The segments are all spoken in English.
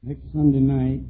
Next Sunday night,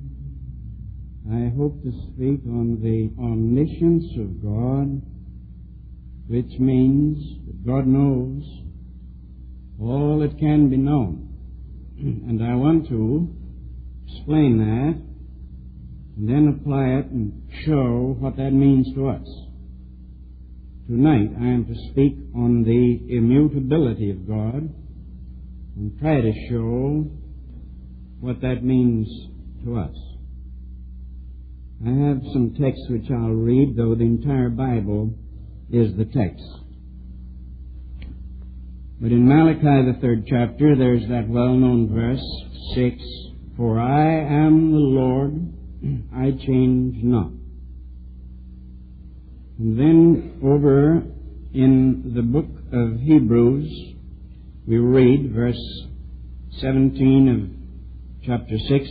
I hope to speak on the omniscience of God, which means that God knows all that can be known. And I want to explain that and then apply it and show what that means to us. Tonight I am to speak on the immutability of God and try to show what that means to us. I have some texts which I'll read, though the entire Bible is the text. But in Malachi, the 3rd chapter, there's that well-known verse, 6, "For I am the Lord, I change not." And then over in the book of Hebrews, we read verse 17 of chapter 6.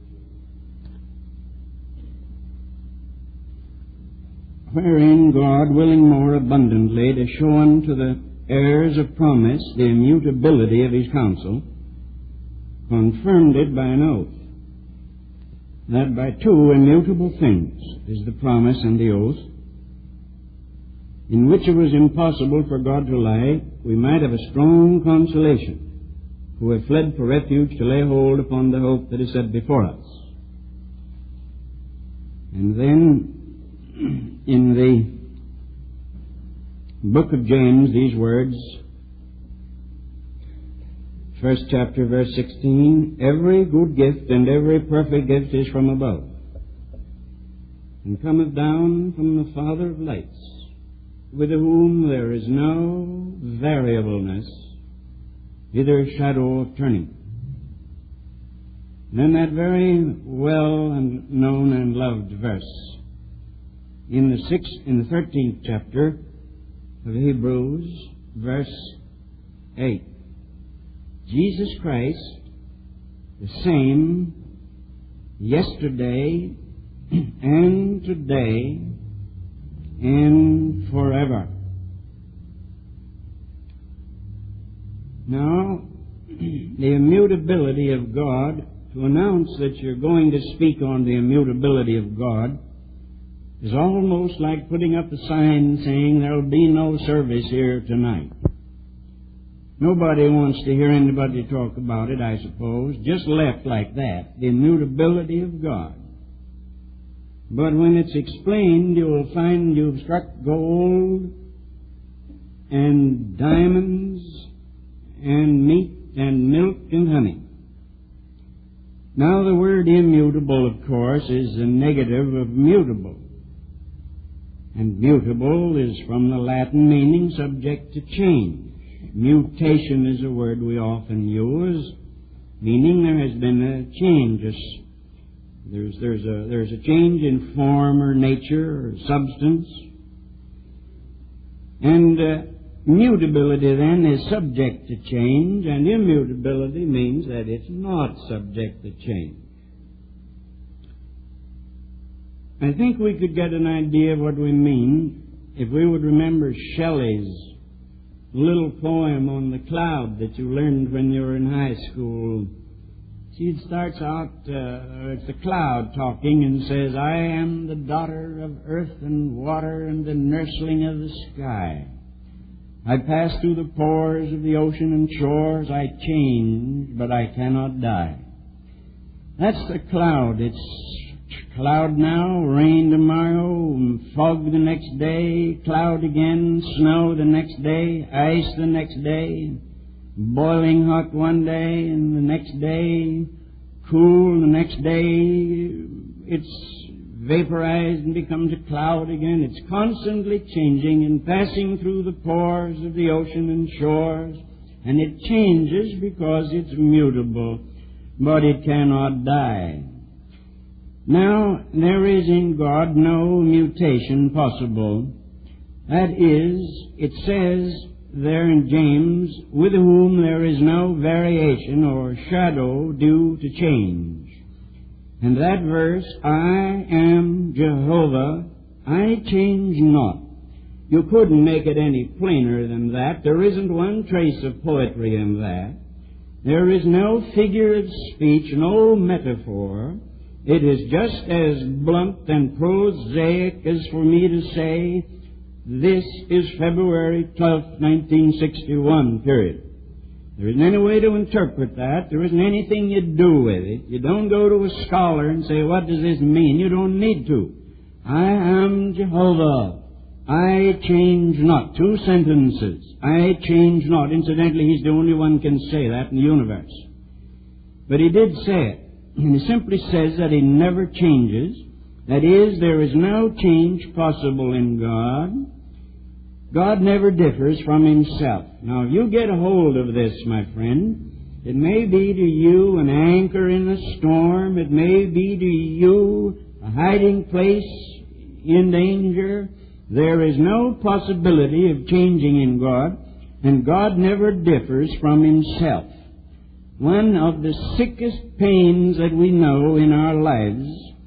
"Wherein God, willing more abundantly to show unto the heirs of promise the immutability of his counsel, confirmed it by an oath, that by two immutable things is the promise and the oath, in which it was impossible for God to lie, we might have a strong consolation, who have fled for refuge to lay hold upon the hope that is set before us." And then in the book of James, these words, 1st chapter, verse 16, "Every good gift and every perfect gift is from above, and cometh down from the Father of lights, with whom there is no variableness, neither shadow of turning." And then that very well and known and loved verse in the 13th chapter of Hebrews, verse 8. "Jesus Christ, the same yesterday and today and forever." Now, the immutability of God, to announce that you're going to speak on the immutability of God, is almost like putting up a sign saying there'll be no service here tonight. Nobody wants to hear anybody talk about it, I suppose, just left like that, the immutability of God. But when it's explained, you will find you've struck gold and diamonds and meat and milk and honey. Now, the word immutable, of course, is a negative of mutable. And mutable is from the Latin meaning subject to change. Mutation is a word we often use, meaning there has been a change. There's a change in form or nature or substance. And mutability then is subject to change, and immutability means that it's not subject to change. I think we could get an idea of what we mean if we would remember Shelley's little poem on the cloud that you learned when you were in high school. She starts out, it's a cloud talking and says, "I am the daughter of earth and water and the nursling of the sky. I pass through the pores of the ocean and shores. I change, but I cannot die." That's the cloud. It's cloud now, rain tomorrow, fog the next day, cloud again, snow the next day, ice the next day, boiling hot one day, and the next day, cool the next day, it's vaporized and becomes a cloud again. It's constantly changing and passing through the pores of the ocean and shores, and it changes because it's mutable, but it cannot die. Now, there is in God no mutation possible. That is, it says there in James, "with whom there is no variation or shadow due to change." And that verse, "I am Jehovah, I change not." You couldn't make it any plainer than that. There isn't one trace of poetry in that. There is no figure of speech, no metaphor. It is just as blunt and prosaic as for me to say, this is February 12th, 1961, period. There isn't any way to interpret that. There isn't anything you do with it. You don't go to a scholar and say, what does this mean? You don't need to. I am Jehovah. I change not. 2 sentences. I change not. Incidentally, he's the only one can say that in the universe. But he did say it. And he simply says that he never changes. That is, there is no change possible in God. God never differs from himself. Now, if you get a hold of this, my friend, it may be to you an anchor in a storm. It may be to you a hiding place in danger. There is no possibility of changing in God, and God never differs from himself. One of the sickest pains that we know in our lives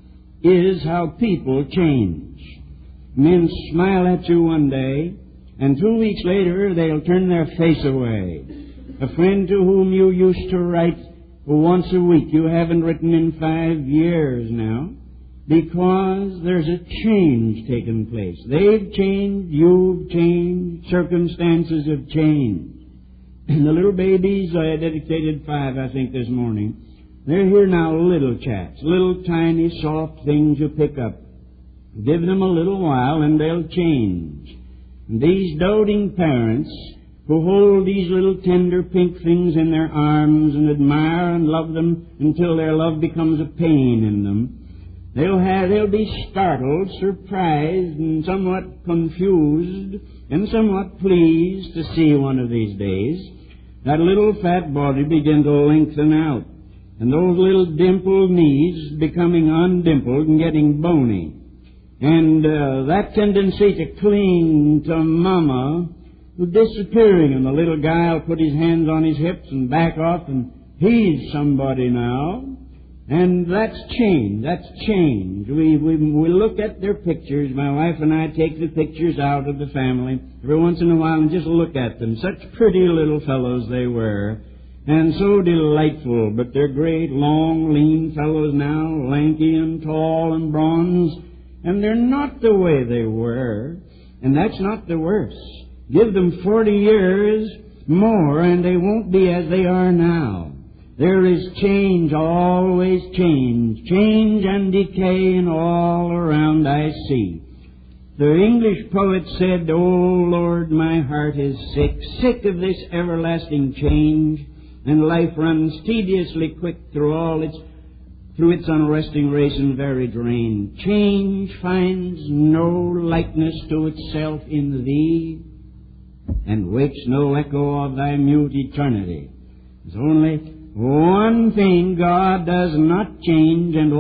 is how people change. Men smile at you one day, and 2 weeks later they'll turn their face away. A friend to whom you used to write once a week, you haven't written in 5 years now, because there's a change taken place. They've changed, you've changed, circumstances have changed. And the little babies, I dedicated 5, I think, this morning, they're here now, little chaps, little tiny soft things you pick up. Give them a little while and they'll change. And these doting parents who hold these little tender pink things in their arms and admire and love them until their love becomes a pain in them, they'll be startled, surprised, and somewhat confused, and somewhat pleased to see one of these days that little fat body begin to lengthen out, and those little dimpled knees becoming undimpled and getting bony, and that tendency to cling to Mama disappearing, and the little guy will put his hands on his hips and back off, and he's somebody now. And that's change. That's change. We look at their pictures. My wife and I take the pictures out of the family every once in a while and just look at them. Such pretty little fellows they were, and so delightful. But they're great, long, lean fellows now, lanky and tall and bronze, and they're not the way they were. And that's not the worst. Give them 40 years more, and they won't be as they are now. There is change, always change. Change and decay, and all around I see. The English poet said, "Oh Lord, my heart is sick, sick of this everlasting change, and life runs tediously quick through its unresting race and varied reign. Change finds no likeness to itself in thee, and wakes no echo of thy mute eternity." There's only one thing: God does not change, and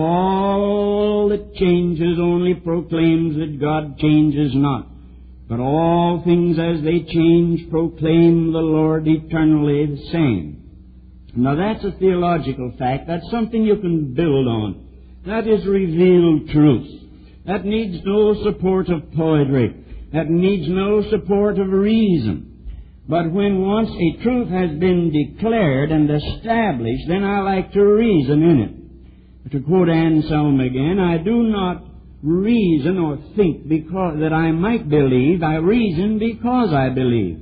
all that changes only proclaims that God changes not. But all things as they change proclaim the Lord eternally the same. Now that's a theological fact. That's something you can build on. That is revealed truth. That needs no support of poetry. That needs no support of reason. But when once a truth has been declared and established, then I like to reason in it. To quote Anselm again, I do not reason or think because that I might believe. I reason because I believe.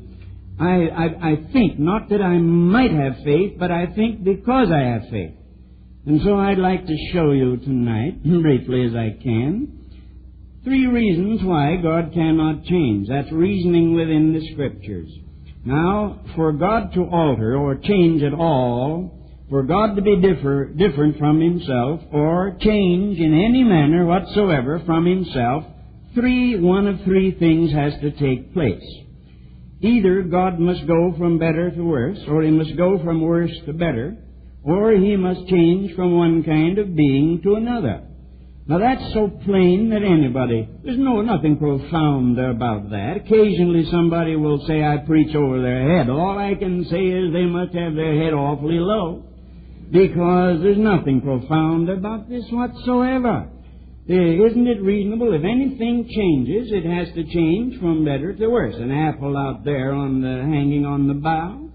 I think not that I might have faith, but I think because I have faith. And so I'd like to show you tonight, briefly as I can, 3 reasons why God cannot change. That's reasoning within the Scriptures. Now, for God to alter or change at all, for God to be different from himself, or change in any manner whatsoever from himself, one of three things has to take place. Either God must go from better to worse, or he must go from worse to better, or he must change from one kind of being to another. Now that's so plain that there's nothing profound about that. Occasionally somebody will say I preach over their head. All I can say is they must have their head awfully low, because there's nothing profound about this whatsoever. Isn't it reasonable? If anything changes, it has to change from better to worse. An apple out there hanging on the bough.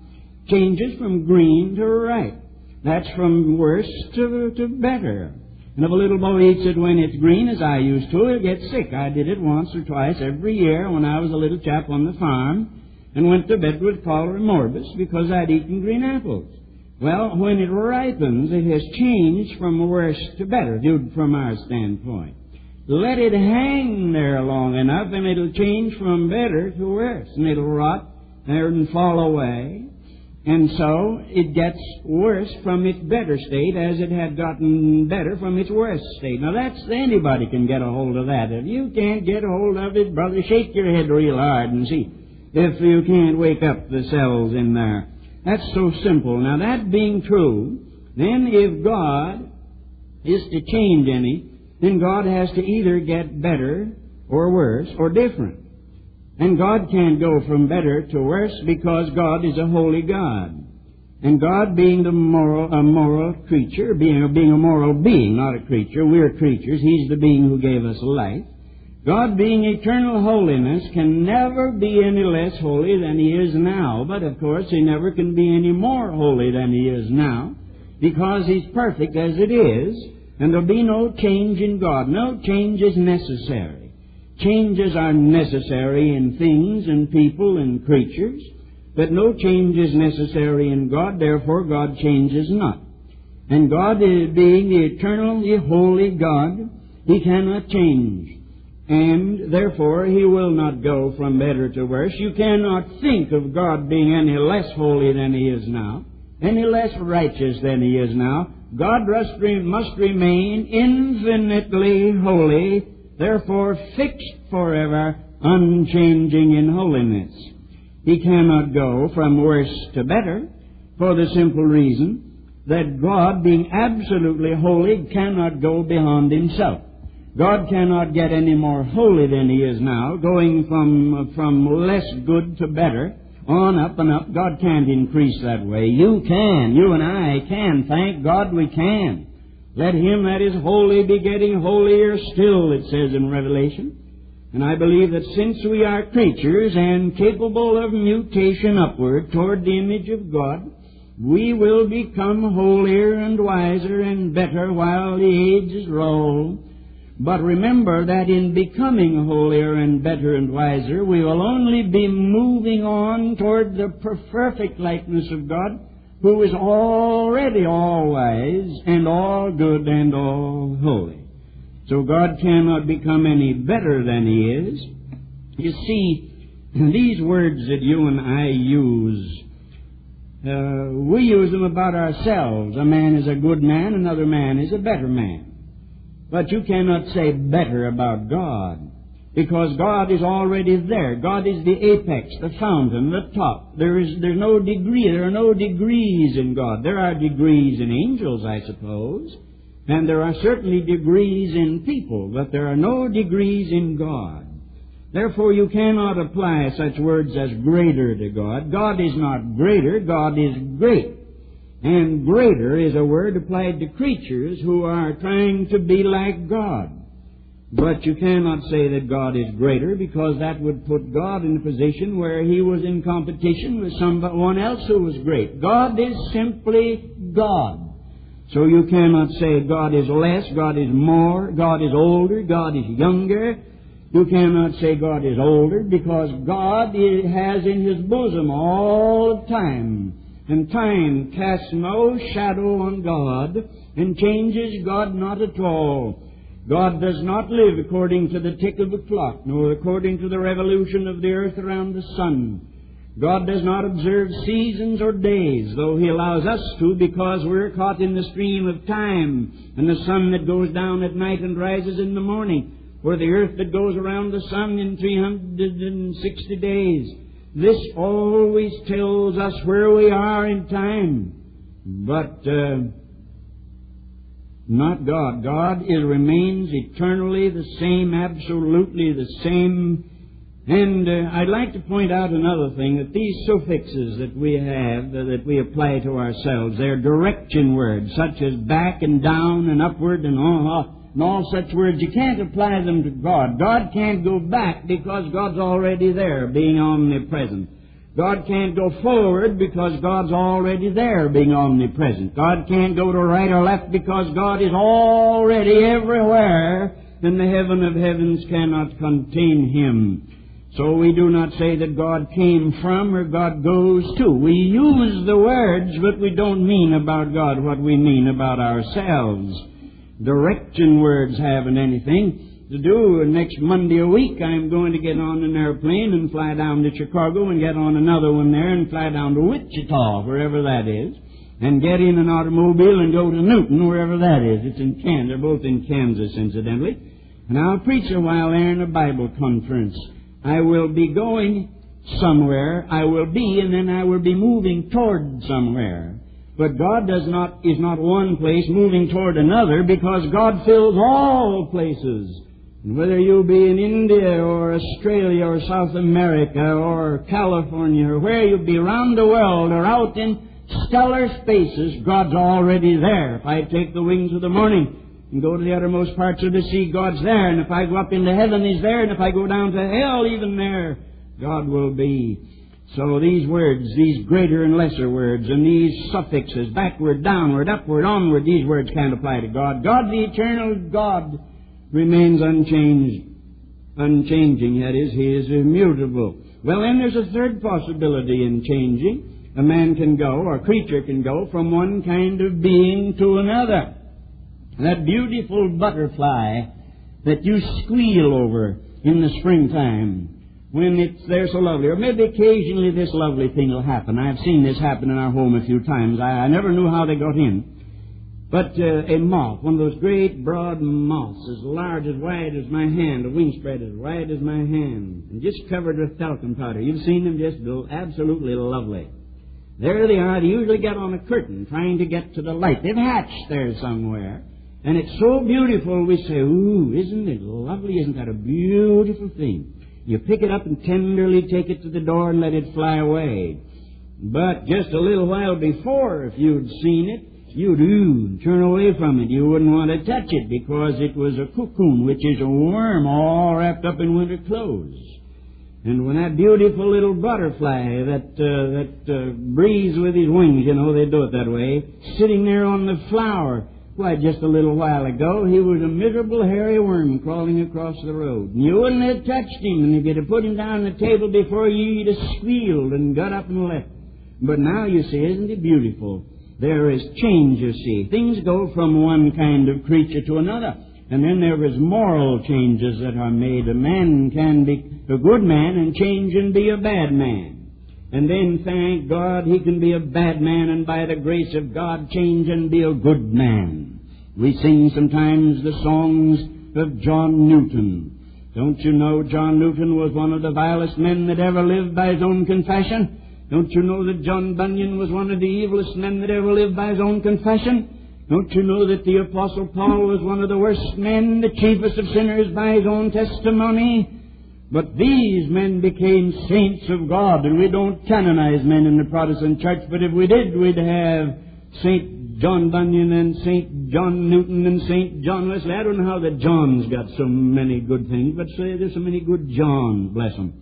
changes from green to ripe. That's from worse to better. And if a little boy eats it when it's green, as I used to, he'll get sick. I did it once or twice every year when I was a little chap on the farm and went to bed with cholera morbus because I'd eaten green apples. Well, when it ripens, it has changed from worse to better, viewed from our standpoint. Let it hang there long enough, and it'll change from better to worse, and it'll rot there and fall away. And so it gets worse from its better state as it had gotten better from its worse state. Now anybody can get a hold of that. If you can't get a hold of it, brother, shake your head real hard and see if you can't wake up the cells in there. That's so simple. Now that being true, then if God is to change any, then God has to either get better or worse or different. And God can't go from better to worse because God is a holy God. And God being a moral creature, being a moral being, not a creature. We're creatures. He's the being who gave us life. God being eternal holiness can never be any less holy than He is now. But of course, He never can be any more holy than He is now because He's perfect as it is. And there'll be no change in God. No change is necessary. Changes are necessary in things and people and creatures, but no change is necessary in God, therefore God changes not. And God, being the eternal, the holy God, He cannot change. And therefore He will not go from better to worse. You cannot think of God being any less holy than He is now, any less righteous than He is now. God must remain infinitely holy, therefore fixed forever, unchanging in holiness. He cannot go from worse to better for the simple reason that God, being absolutely holy, cannot go beyond Himself. God cannot get any more holy than He is now, going from less good to better, on up and up. God can't increase that way. You can. You and I can. Thank God we can. Let him that is holy be getting holier still, it says in Revelation. And I believe that since we are creatures and capable of mutation upward toward the image of God, we will become holier and wiser and better while the ages roll. But remember that in becoming holier and better and wiser, we will only be moving on toward the perfect likeness of God, who is already all wise and all good and all holy. So God cannot become any better than He is. You see, these words that you and I use, we use them about ourselves. A man is a good man, another man is a better man. But you cannot say better about God, because God is already there. God is the apex, the fountain, the top. There's no degree. There are no degrees in God. There are degrees in angels, I suppose, and there are certainly degrees in people, but there are no degrees in God. Therefore, you cannot apply such words as greater to God. God is not greater. God is great. And greater is a word applied to creatures who are trying to be like God. But you cannot say that God is greater, because that would put God in a position where He was in competition with someone else who was great. God is simply God. So you cannot say God is less, God is more, God is older, God is younger. You cannot say God is older, because God has in His bosom all of time. And time casts no shadow on God and changes God not at all. God does not live according to the tick of a clock, nor according to the revolution of the earth around the sun. God does not observe seasons or days, though He allows us to, because we're caught in the stream of time, and the sun that goes down at night and rises in the morning, or the earth that goes around the sun in 360 days. This always tells us where we are in time. But not God. God remains eternally the same, absolutely the same. And I'd like to point out another thing, that these suffixes that we have, that we apply to ourselves, they're direction words, such as back and down and upward and all such words. You can't apply them to God. God can't go back because God's already there, being omnipresent. God can't go forward because God's already there, being omnipresent. God can't go to right or left because God is already everywhere, and the heaven of heavens cannot contain Him. So we do not say that God came from or God goes to. We use the words, but we don't mean about God what we mean about ourselves. Direction words haven't anything to do. Next Monday a week I'm going to get on an airplane and fly down to Chicago and get on another one there and fly down to Wichita, wherever that is, and get in an automobile and go to Newton, wherever that is. It's in Kansas. They're both in Kansas, incidentally. And I'll preach a while there in a Bible conference. I will be going somewhere, I will be, and then I will be moving toward somewhere. But God is not one place moving toward another, because God fills all places. And whether you be in India or Australia or South America or California or where you be around the world or out in stellar spaces, God's already there. If I take the wings of the morning and go to the uttermost parts of the sea, God's there. And if I go up into heaven, He's there. And if I go down to hell, even there, God will be. So these words, these greater and lesser words, and these suffixes, backward, downward, upward, onward, these words can't apply to God. God, the eternal God, remains unchanging, that is, He is immutable. Well, then there's a third possibility in changing. A man can go, or a creature can go, from one kind of being to another. That beautiful butterfly that you squeal over in the springtime when they're so lovely. Or maybe occasionally this lovely thing will happen. I've seen this happen in our home a few times. I never knew how they got in. But a moth, one of those great broad moths, as large, as wide as my hand, a wingspread as wide as my hand, and just covered with talcum powder. You've seen them, just absolutely lovely. There they are. They usually get on a curtain trying to get to the light. They've hatched there somewhere. And it's so beautiful, we say, ooh, isn't it lovely? Isn't that a beautiful thing? You pick it up and tenderly take it to the door and let it fly away. But just a little while before, if you'd seen it, you'd turn away from it. You wouldn't want to touch it because it was a cocoon, which is a worm all wrapped up in winter clothes. And when that beautiful little butterfly that breathes with his wings, they do it that way, sitting there on the flower, why, just a little while ago, he was a miserable hairy worm crawling across the road. And you wouldn't have touched him, and if you'd have put him down on the table before you'd have squealed and got up and left. But now, you see, isn't it beautiful? There is change, you see. Things go from one kind of creature to another. And then there is moral changes that are made. A man can be a good man and change and be a bad man. And then, thank God, he can be a bad man and by the grace of God change and be a good man. We sing sometimes the songs of John Newton. Don't you know John Newton was one of the vilest men that ever lived by his own confession? Don't you know that John Bunyan was one of the evilest men that ever lived by his own confession? Don't you know that the Apostle Paul was one of the worst men, the chiefest of sinners by his own testimony? But these men became saints of God, and we don't canonize men in the Protestant church, but if we did, we'd have St. John Bunyan and St. John Newton and St. John Wesley. I don't know how the Johns got so many good things, but say there's so many good Johns, bless them.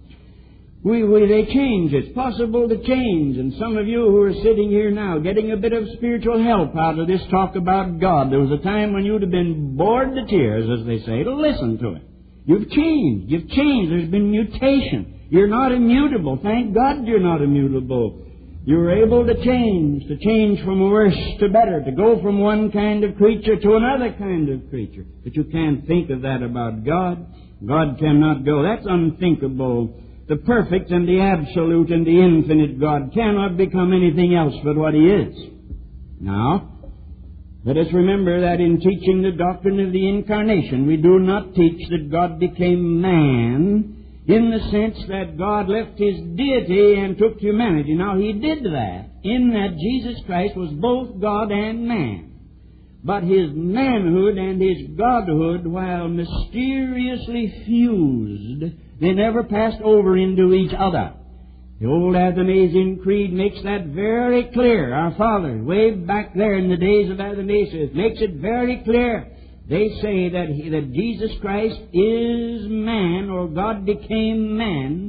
They change. It's possible to change. And some of you who are sitting here now getting a bit of spiritual help out of this talk about God, there was a time when you'd have been bored to tears, as they say, to listen to it. You've changed. You've changed. There's been mutation. You're not immutable. Thank God you're not immutable. You're able to change from worse to better, to go from one kind of creature to another kind of creature. But you can't think of that about God. God cannot go. That's unthinkable. The perfect and the absolute and the infinite God cannot become anything else but what He is. Now, let us remember that in teaching the doctrine of the Incarnation, we do not teach that God became man in the sense that God left His deity and took humanity. Now, He did that in that Jesus Christ was both God and man. But His manhood and His godhood, while mysteriously fused, they never passed over into each other. The old Athanasian Creed makes that very clear. Our fathers, way back there in the days of Athanasius, makes it very clear. They say that Jesus Christ is man, or God became man,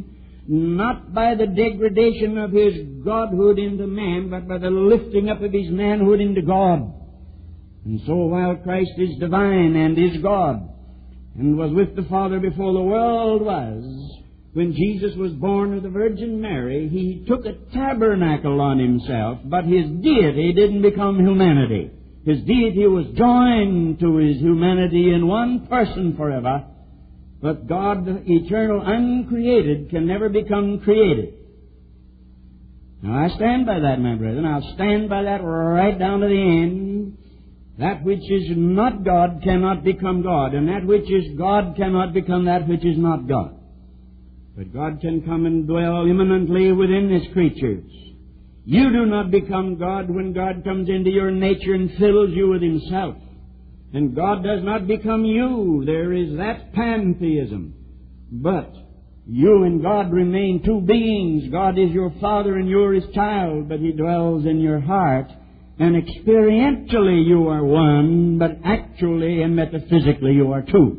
not by the degradation of his godhood into man, but by the lifting up of his manhood into God. And so while Christ is divine and is God, and was with the Father before the world was, when Jesus was born of the Virgin Mary, he took a tabernacle on himself, but his deity didn't become humanity. His deity was joined to his humanity in one person forever. But God, the eternal, uncreated, can never become created. Now, I stand by that, my brethren. I'll stand by that right down to the end. That which is not God cannot become God, and that which is God cannot become that which is not God. But God can come and dwell immanently within His creatures. You do not become God when God comes into your nature and fills you with Himself. And God does not become you. There is that pantheism. But you and God remain two beings. God is your Father and you are His child, but He dwells in your heart. And experientially you are one, but actually and metaphysically you are two.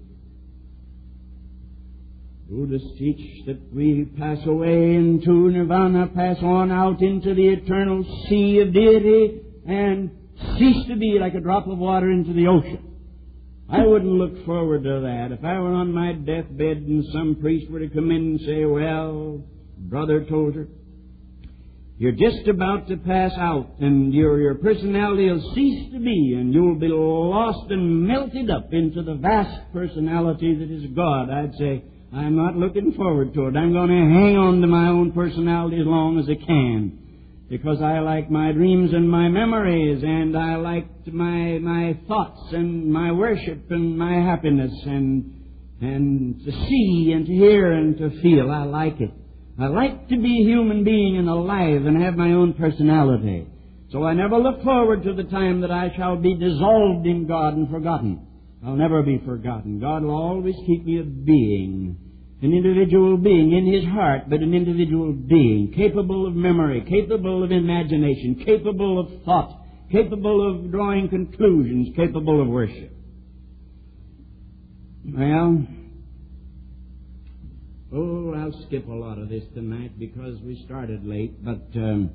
Buddhists teach that we pass away into nirvana, pass on out into the eternal sea of deity, and cease to be like a drop of water into the ocean. I wouldn't look forward to that. If I were on my deathbed and some priest were to come in and say, well, Brother Tozer, you're just about to pass out, and your personality will cease to be, and you'll be lost and melted up into the vast personality that is God. I'd say, I'm not looking forward to it. I'm going to hang on to my own personality as long as I can, because I like my dreams and my memories, and I like my thoughts and my worship and my happiness, and to see and to hear and to feel. I like it. I like to be a human being and alive and have my own personality. So I never look forward to the time that I shall be dissolved in God and forgotten. I'll never be forgotten. God will always keep me a being, an individual being in His heart, but an individual being, capable of memory, capable of imagination, capable of thought, capable of drawing conclusions, capable of worship. Well, I'll skip a lot of this tonight because we started late, but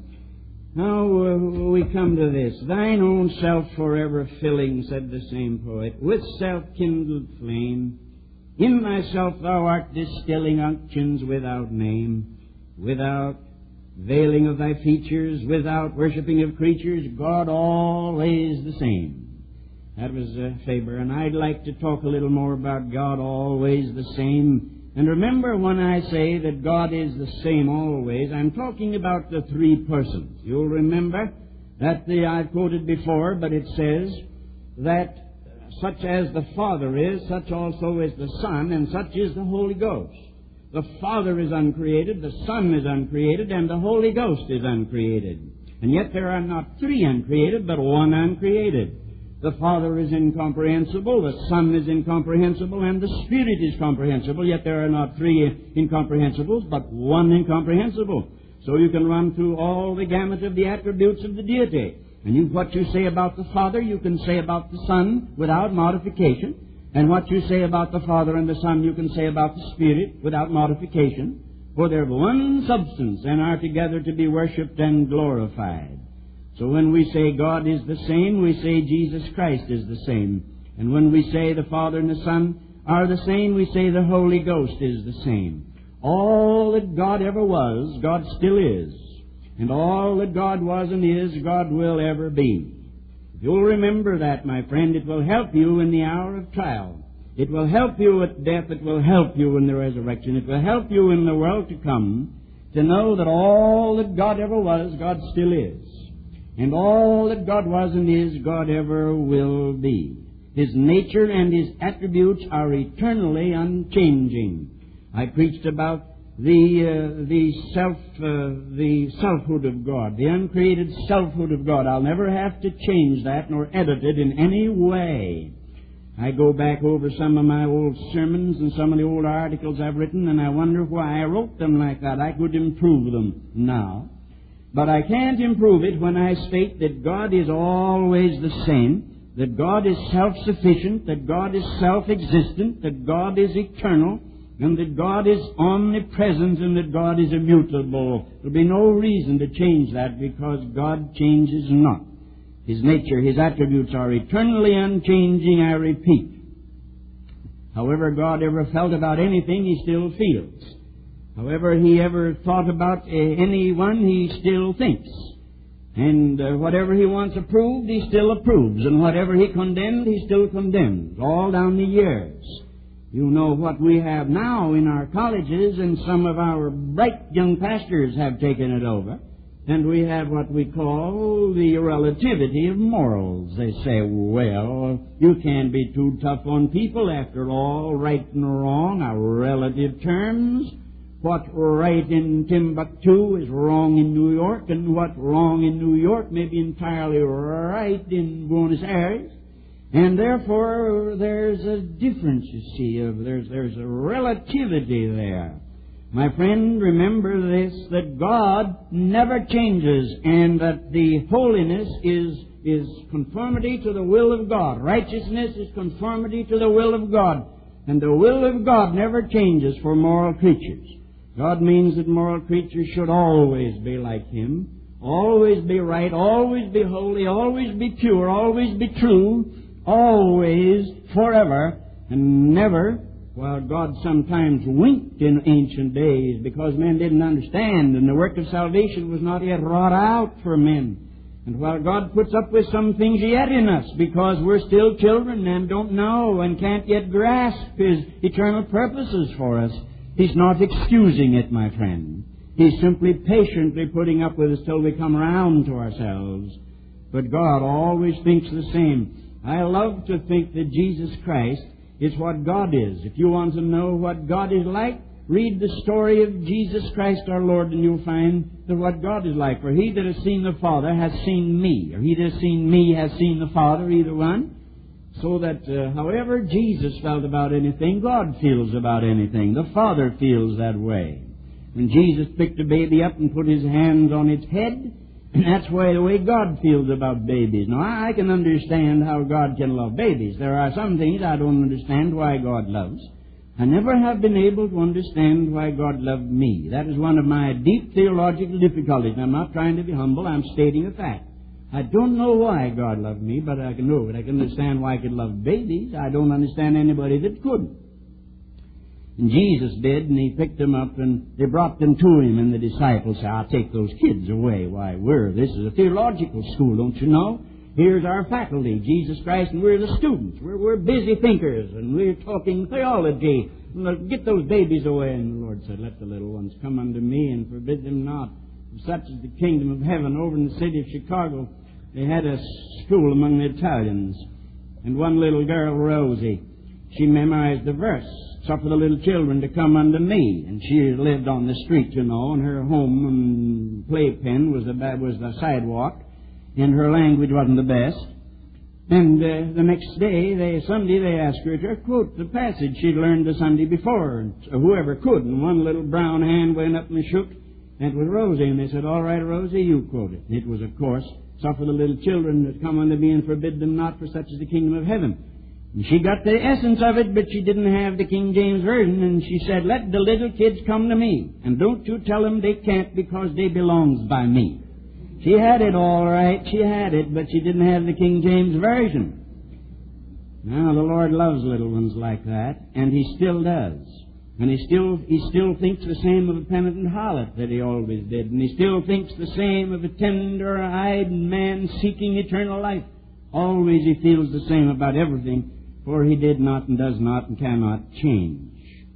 now we come to this. Thine own self forever filling, said the same poet, with self-kindled flame. In thyself thou art distilling unctions without name, without veiling of thy features, without worshipping of creatures, God always the same. That was Faber, and I'd like to talk a little more about God always the same. And remember, when I say that God is the same always, I'm talking about the three persons. You'll remember that I've quoted before, but it says that such as the Father is, such also is the Son, and such is the Holy Ghost. The Father is uncreated, the Son is uncreated, and the Holy Ghost is uncreated. And yet there are not three uncreated, but one uncreated. The Father is incomprehensible, the Son is incomprehensible, and the Spirit is comprehensible, yet there are not three incomprehensibles, but one incomprehensible. So you can run through all the gamut of the attributes of the deity. And what you say about the Father, you can say about the Son without modification. And what you say about the Father and the Son, you can say about the Spirit without modification. For they're one substance and are together to be worshipped and glorified. So when we say God is the same, we say Jesus Christ is the same. And when we say the Father and the Son are the same, we say the Holy Ghost is the same. All that God ever was, God still is. And all that God was and is, God will ever be. If you'll remember that, my friend, it will help you in the hour of trial. It will help you at death. It will help you in the resurrection. It will help you in the world to come to know that all that God ever was, God still is. And all that God was and is, God ever will be. His nature and His attributes are eternally unchanging. I preached about the selfhood of God, the uncreated selfhood of God. I'll never have to change that nor edit it in any way. I go back over some of my old sermons and some of the old articles I've written, and I wonder why I wrote them like that. I could improve them now. But I can't improve it when I state that God is always the same, that God is self-sufficient, that God is self-existent, that God is eternal, and that God is omnipresent and that God is immutable. There'll be no reason to change that because God changes not. His nature, His attributes are eternally unchanging, I repeat. However God ever felt about anything, He still feels. However He ever thought about anyone, He still thinks. And whatever He once approved, He still approves. And whatever He condemned, He still condemns, all down the years. You know what we have now in our colleges, and some of our bright young pastors have taken it over. And we have what we call the relativity of morals. They say, well, you can't be too tough on people. After all, right and wrong are relative terms. What right in Timbuktu is wrong in New York, and what wrong in New York may be entirely right in Buenos Aires. And therefore, there's a difference, you see. There's a relativity there. My friend, remember this, that God never changes, and that the holiness is conformity to the will of God. Righteousness is conformity to the will of God. And the will of God never changes for moral creatures. God means that moral creatures should always be like Him, always be right, always be holy, always be pure, always be true, always, forever, and never. While God sometimes winked in ancient days because men didn't understand and the work of salvation was not yet wrought out for men. And while God puts up with some things yet in us because we're still children and don't know and can't yet grasp His eternal purposes for us, He's not excusing it, my friend. He's simply patiently putting up with us till we come around to ourselves. But God always thinks the same. I love to think that Jesus Christ is what God is. If you want to know what God is like, read the story of Jesus Christ our Lord, and you'll find that what God is like. For he that has seen the Father has seen me, or he that has seen me has seen the Father, either one. So that however Jesus felt about anything, God feels about anything. The Father feels that way. When Jesus picked a baby up and put His hands on its head, that's the way God feels about babies. Now, I can understand how God can love babies. There are some things I don't understand why God loves. I never have been able to understand why God loved me. That is one of my deep theological difficulties. I'm not trying to be humble. I'm stating a fact. I don't know why God loved me, but I can know it. I can understand why He could love babies. I don't understand anybody that couldn't. And Jesus did, and He picked them up, and they brought them to Him, and the disciples said, I'll take those kids away. Why, this is a theological school, don't you know? Here's our faculty, Jesus Christ, and we're the students. We're busy thinkers, and we're talking theology. Get those babies away. And the Lord said, let the little ones come unto me, and forbid them not. Such is the kingdom of heaven. Over in the city of Chicago, they had a school among the Italians, and one little girl, Rosie, she memorized the verse, suffer the little children to come unto me. And she lived on the street, you know, and her home and playpen was the sidewalk, and her language wasn't the best. And the next day, Sunday, they asked her to quote the passage she'd learned the Sunday before, and whoever could. And one little brown hand went up and shook, and it was Rosie. And they said, all right, Rosie, you quote it. And it was, of course, suffer the little children that come unto me and forbid them not, for such is the kingdom of heaven. And she got the essence of it, but she didn't have the King James Version, and she said, let the little kids come to me, and don't you tell them they can't because they belongs by me. She had it all right, she had it, but she didn't have the King James Version. Now, the Lord loves little ones like that, and He still does. And He still thinks the same of a penitent harlot that He always did, and He still thinks the same of a tender-eyed man seeking eternal life. Always He feels the same about everything, for He did not and does not and cannot change.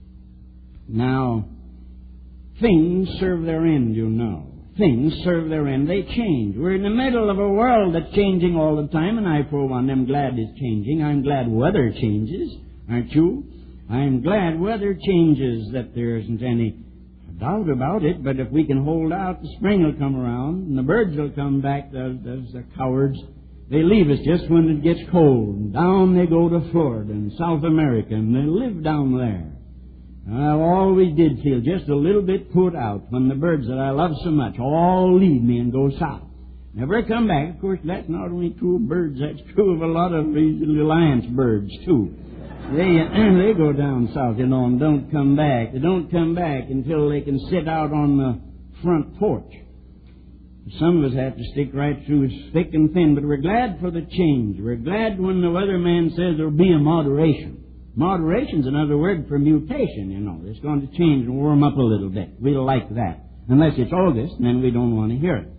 Now, things serve their end, you know. Things serve their end. They change. We're in the middle of a world that's changing all the time, and I, for one, am glad it's changing. I'm glad weather changes, aren't you? I'm glad weather changes, that there isn't any doubt about it, but if we can hold out, the spring will come around, and the birds will come back, those cowards. They leave us just when it gets cold. Down they go to Florida and South America, and they live down there. I always did feel just a little bit put out when the birds that I love so much all leave me and go south. Never come back. Of course, that's not only true of birds, that's true of a lot of these alliance birds, too. They go down south, and don't come back. They don't come back until they can sit out on the front porch. Some of us have to stick right through thick and thin, but we're glad for the change. We're glad when the weatherman says there'll be a moderation. Moderation's another word for mutation, It's going to change and warm up a little bit. We'll like that. Unless it's August, and then we don't want to hear it.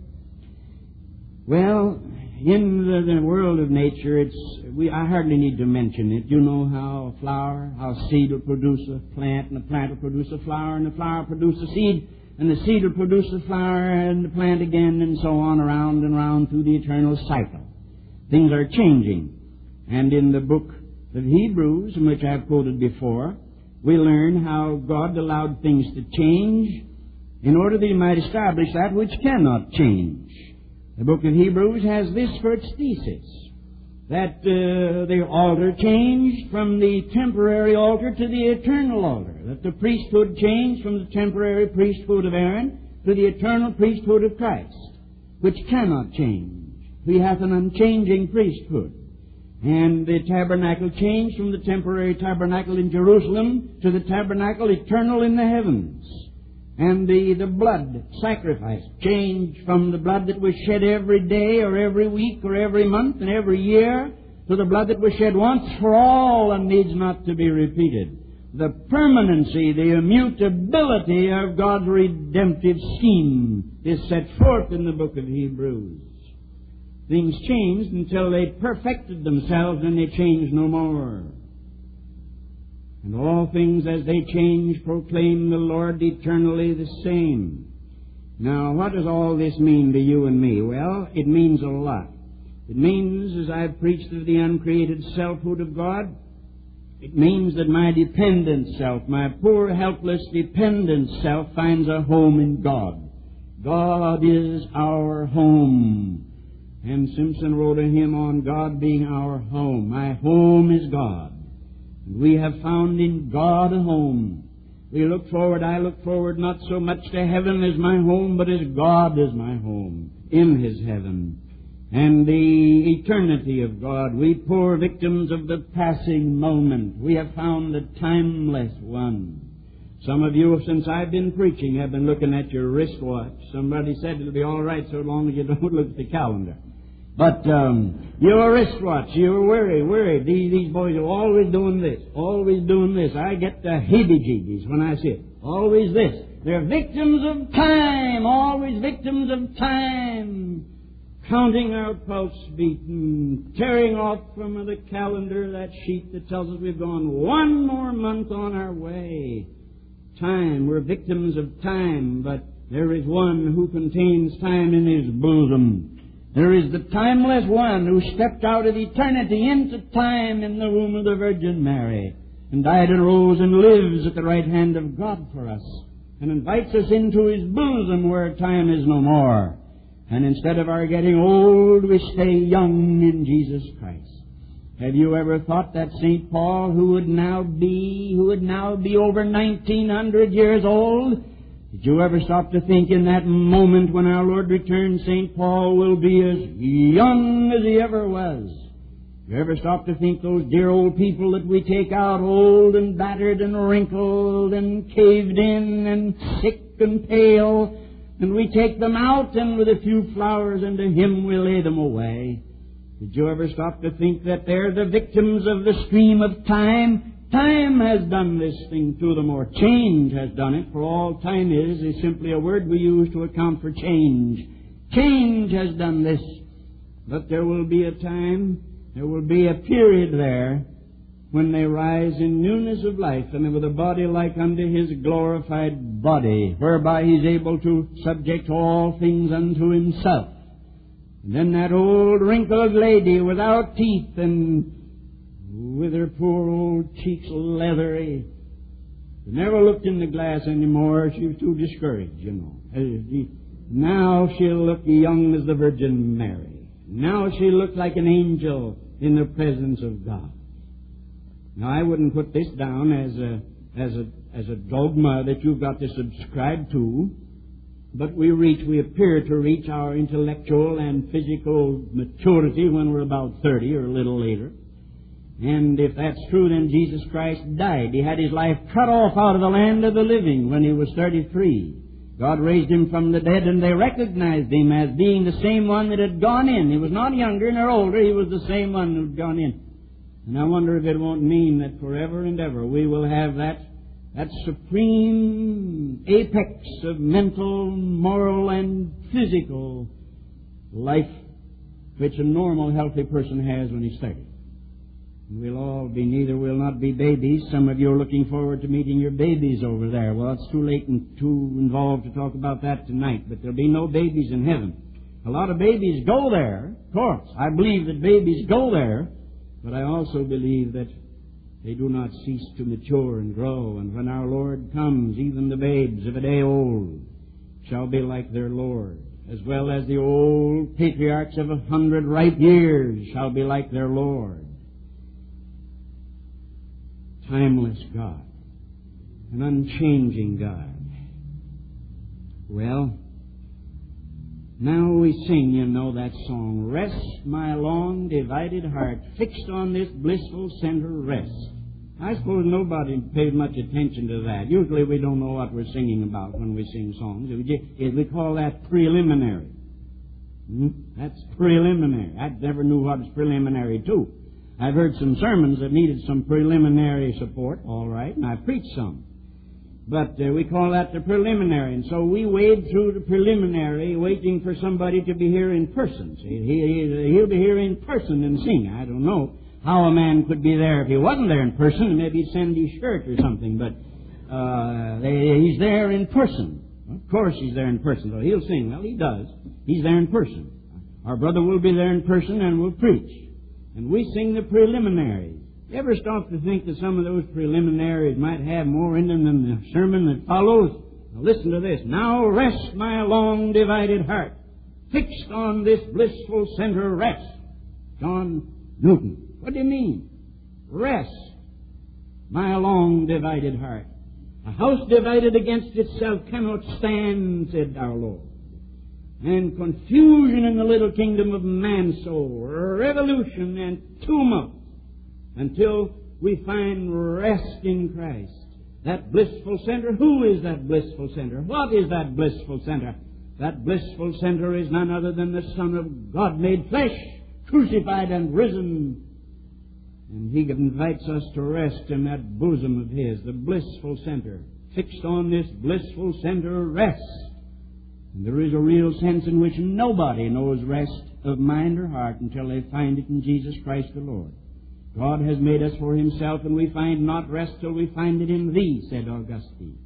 Well, in the world of nature, I hardly need to mention it. You know how a flower, how a seed will produce a plant, and the plant will produce a flower, and the flower will produce a seed, and the seed will produce the flower and the plant again, and so on, around and round through the eternal cycle. Things are changing. And in the book of Hebrews, in which I've quoted before, we learn how God allowed things to change in order that He might establish that which cannot change. The book of Hebrews has this for its thesis, that the altar changed from the temporary altar to the eternal altar, that the priesthood changed from the temporary priesthood of Aaron to the eternal priesthood of Christ, which cannot change. He hath an unchanging priesthood. And the tabernacle changed from the temporary tabernacle in Jerusalem to the tabernacle eternal in the heavens. And the blood sacrifice changed from the blood that was shed every day or every week or every month and every year to the blood that was shed once for all and needs not to be repeated. The permanency, the immutability of God's redemptive scheme is set forth in the book of Hebrews. Things changed until they perfected themselves, and they changed no more. And all things as they change proclaim the Lord eternally the same. Now, what does all this mean to you and me? Well, it means a lot. It means, as I've preached of the uncreated selfhood of God, it means that my dependent self, my poor, helpless, dependent self, finds a home in God. God is our home. And Simpson wrote a hymn on God being our home. My home is God. And we have found in God a home. I look forward not so much to heaven as my home, but as God is my home, in His heaven. And the eternity of God. We poor victims of the passing moment. We have found a timeless one. Some of you, since I've been preaching, have been looking at your wristwatch. Somebody said it'll be all right so long as you don't look at the calendar. But your wristwatch, you're worried. These boys are always doing this, always doing this. I get the heebie-jeebies when I see it. Always this. They're victims of time, always victims of time. Counting our pulse beat and tearing off from the calendar that sheet that tells us we've gone one more month on our way. Time, we're victims of time, but there is one who contains time in His bosom. There is the timeless one who stepped out of eternity into time in the womb of the Virgin Mary and died and rose and lives at the right hand of God for us and invites us into His bosom where time is no more. And instead of our getting old, we stay young in Jesus Christ. Have you ever thought that St. Paul, who would now be over 1900 years old, did you ever stop to think in that moment when our Lord returns, St. Paul will be as young as he ever was? You ever stop to think those dear old people that we take out old and battered and wrinkled and caved in and sick and pale, and we take them out and with a few flowers and a hymn we lay them away? Did you ever stop to think that they're the victims of the stream of time? Time has done this thing to them, or change has done it, for all time is simply a word we use to account for change. Change has done this. But there will be a time, there will be a period there when they rise in newness of life and with a body like unto His glorified body, whereby He's able to subject all things unto Himself. And then that old wrinkled lady without teeth and with her poor old cheeks leathery, she never looked in the glass anymore. She was too discouraged, Now she'll look young as the Virgin Mary. Now she'll look like an angel in the presence of God. Now, I wouldn't put this down as a dogma that you've got to subscribe to, but we appear to reach our intellectual and physical maturity when we're about 30 or a little later. And if that's true, then Jesus Christ died. He had His life cut off out of the land of the living when He was 33. God raised Him from the dead, and they recognized Him as being the same one that had gone in. He was not younger nor older. He was the same one who had gone in. And I wonder if it won't mean that forever and ever we will have that supreme apex of mental, moral, and physical life which a normal, healthy person has when he's 30. We'll all be, neither will not be babies. Some of you are looking forward to meeting your babies over there. Well, it's too late and too involved to talk about that tonight, but there'll be no babies in heaven. A lot of babies go there, of course. I believe that babies go there, but I also believe that they do not cease to mature and grow. And when our Lord comes, even the babes of a day old shall be like their Lord, as well as the old patriarchs of 100 ripe years shall be like their Lord. Timeless God, an unchanging God. Well, now we sing, you know, that song, Rest my long divided heart, fixed on this blissful center rest. I suppose nobody pays much attention to that. Usually we don't know what we're singing about when we sing songs. We call that preliminary. That's preliminary. I never knew what was preliminary to. I've heard some sermons that needed some preliminary support, all right, and I've preached some. But we call that the preliminary. And so we wade through the preliminary waiting for somebody to be here in person. See, he'll be here in person and sing. I don't know how a man could be there if he wasn't there in person. Maybe he'd send his shirt or something. But he's there in person. Of course he's there in person, though. He'll sing. Well, he does. He's there in person. Our brother will be there in person and will preach. And we sing the preliminaries. You ever stop to think that some of those preliminaries might have more in them than the sermon that follows? Now listen to this. Now rest my long divided heart, fixed on this blissful center rest. John Newton. What do you mean? Rest my long divided heart. A house divided against itself cannot stand, said our Lord. And confusion in the little kingdom of man's soul, revolution and tumult, until we find rest in Christ. That blissful center. Who is that blissful center? What is that blissful center? That blissful center is none other than the Son of God made flesh, crucified and risen. And He invites us to rest in that bosom of His, the blissful center. Fixed on this blissful center, rest. And there is a real sense in which nobody knows rest of mind or heart until they find it in Jesus Christ the Lord. God has made us for Himself, and we find not rest till we find it in Thee, said Augustine.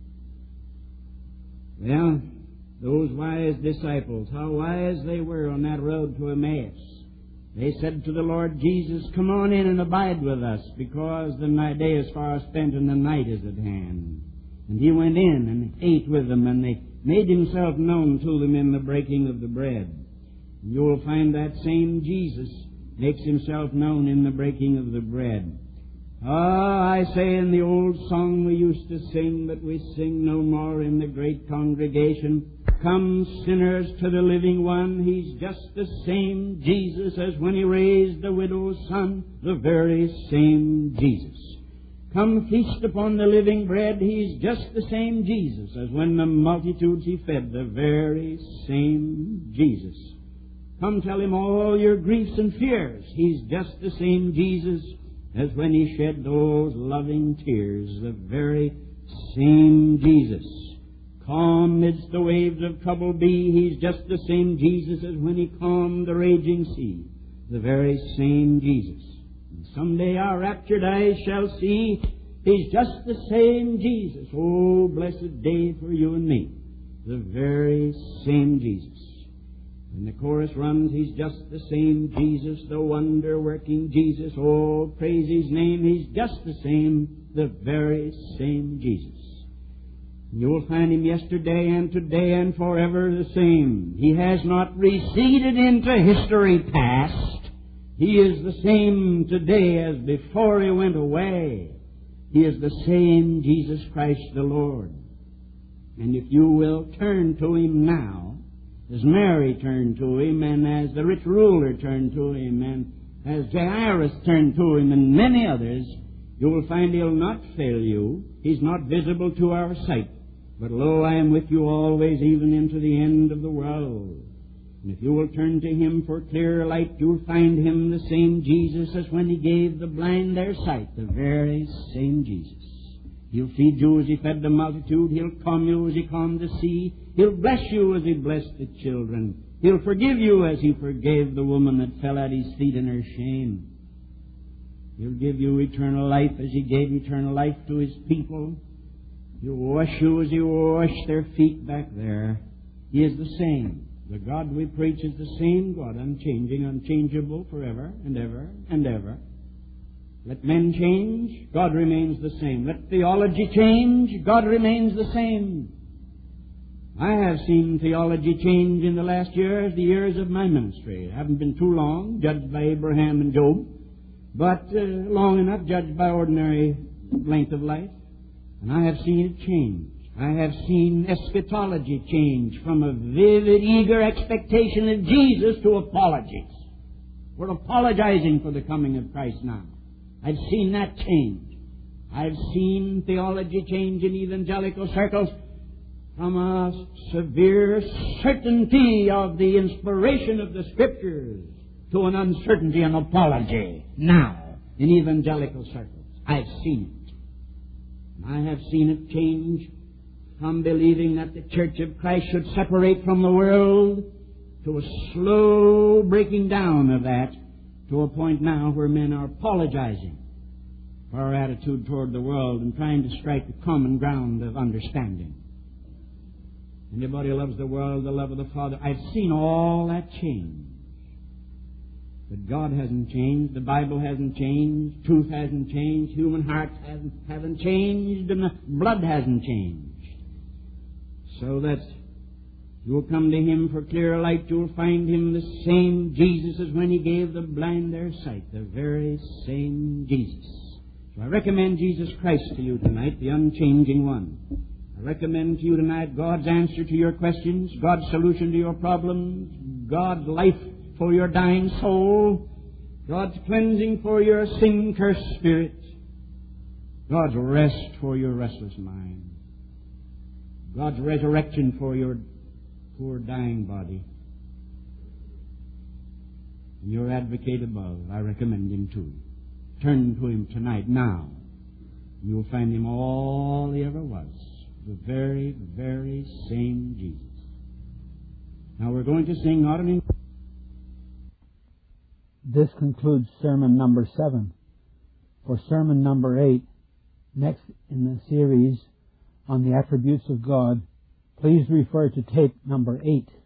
Well, those wise disciples, how wise they were on that road to Emmaus. They said to the Lord Jesus, come on in and abide with us, because the day is far spent and the night is at hand. And He went in and ate with them, and they made Himself known to them in the breaking of the bread. And you will find that same Jesus makes Himself known in the breaking of the bread. I say in the old song we used to sing, but we sing no more in the great congregation, come sinners to the living one. He's just the same Jesus as when He raised the widow's son, the very same Jesus. Come feast upon the living bread. He's just the same Jesus as when the multitudes He fed, the very same Jesus. Come tell Him all your griefs and fears. He's just the same Jesus as when He shed those loving tears, the very same Jesus. Calm midst the waves of trouble be. He's just the same Jesus as when He calmed the raging sea, the very same Jesus. And someday our raptured eyes shall see He's just the same Jesus. Oh, blessed day for you and me, the very same Jesus. And the chorus runs, He's just the same Jesus, the wonder-working Jesus. Oh, praise His name, He's just the same, the very same Jesus. You will find Him yesterday and today and forever the same. He has not receded into history past. He is the same today as before He went away. He is the same Jesus Christ the Lord. And if you will turn to Him now, as Mary turned to Him, and as the rich ruler turned to Him, and as Jairus turned to him and many others, you will find he'll not fail you. He's not visible to our sight. But lo, I am with you always, even into the end of the world. And if you will turn to him for clearer light, you'll find him the same Jesus as when he gave the blind their sight, the very same Jesus. He'll feed you as he fed the multitude. He'll calm you as he calmed the sea. He'll bless you as he blessed the children. He'll forgive you as he forgave the woman that fell at his feet in her shame. He'll give you eternal life as he gave eternal life to his people. He'll wash you as he washed their feet back there. He is the same. The God we preach is the same God, unchanging, unchangeable forever and ever and ever. Let men change, God remains the same. Let theology change, God remains the same. I have seen theology change in the last years, the years of my ministry. I haven't been too long, judged by Abraham and Job, but long enough judged by ordinary length of life. And I have seen it change. I have seen eschatology change from a vivid, eager expectation of Jesus to apologies. We're apologizing for the coming of Christ now. I've seen that change. I've seen theology change in evangelical circles from a severe certainty of the inspiration of the Scriptures to an uncertainty and apology now in evangelical circles. I've seen it. I have seen it change from believing that the Church of Christ should separate from the world to a slow breaking down of that to a point now where men are apologizing for our attitude toward the world and trying to strike the common ground of understanding. Anybody who loves the world, the love of the Father, I've seen all that change. But God hasn't changed, the Bible hasn't changed, truth hasn't changed, human hearts haven't changed, and the blood hasn't changed. So that you'll come to him for clearer light, you'll find him the same Jesus as when he gave the blind their sight, the very same Jesus. So I recommend Jesus Christ to you tonight, the unchanging one. I recommend to you tonight God's answer to your questions, God's solution to your problems, God's life for your dying soul, God's cleansing for your sin-cursed spirit, God's rest for your restless mind, God's resurrection for your poor dying body. And your advocate above, I recommend him to you. Turn to him tonight, now. You'll find him all he ever was. The very, very same Jesus. Now we're going to sing not an... This concludes sermon number 7. For sermon number 8, next in the series on the attributes of God, please refer to tape number 8.